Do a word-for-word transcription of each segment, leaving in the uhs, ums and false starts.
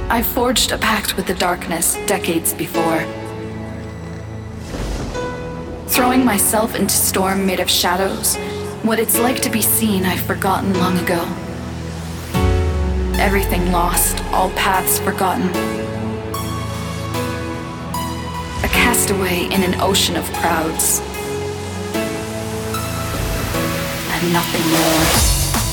I forged a pact with the darkness decades before. Throwing myself into storm made of shadows, what it's like to be seen I've forgotten long ago. Everything lost, all paths forgotten. A castaway in an ocean of crowds. And nothing more.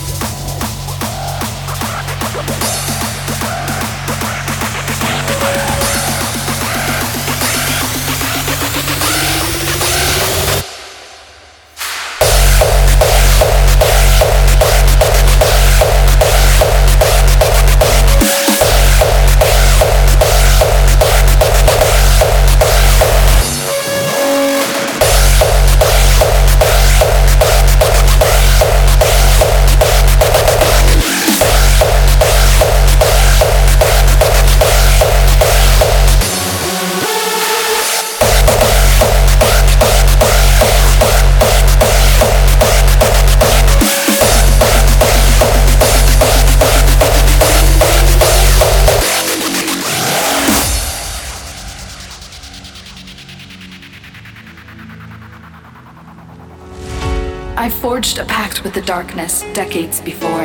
I forged a pact with the darkness decades before.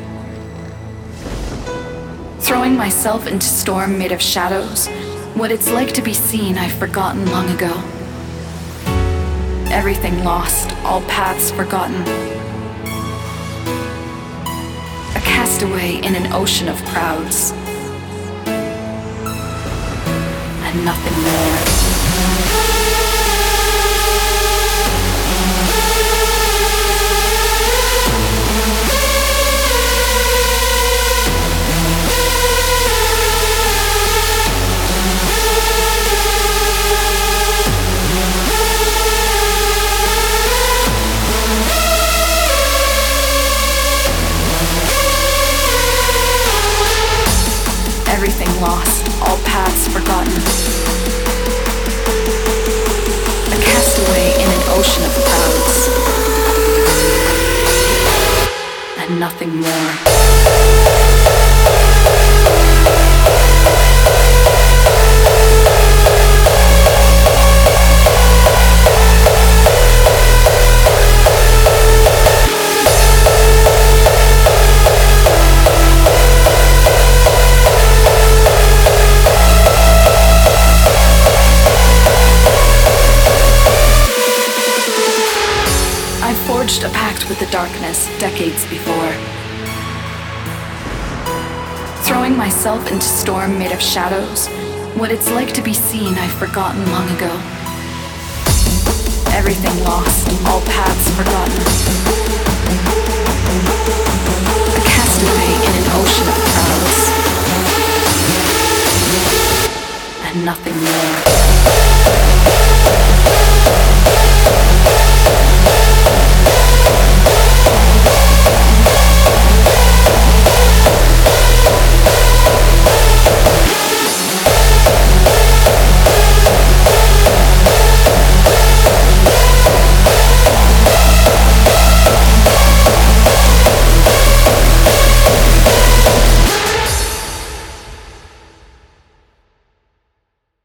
Throwing myself into storm made of shadows, what it's like to be seen I've forgotten long ago. Everything lost, all paths forgotten. A castaway in an ocean of crowds. And nothing more. Everything lost, all paths forgotten. A castaway in an ocean of clouds. And nothing more. Forged a pact with the darkness decades before. Throwing myself into storm made of shadows, what it's like to be seen I've forgotten long ago. Everything lost, all paths forgotten.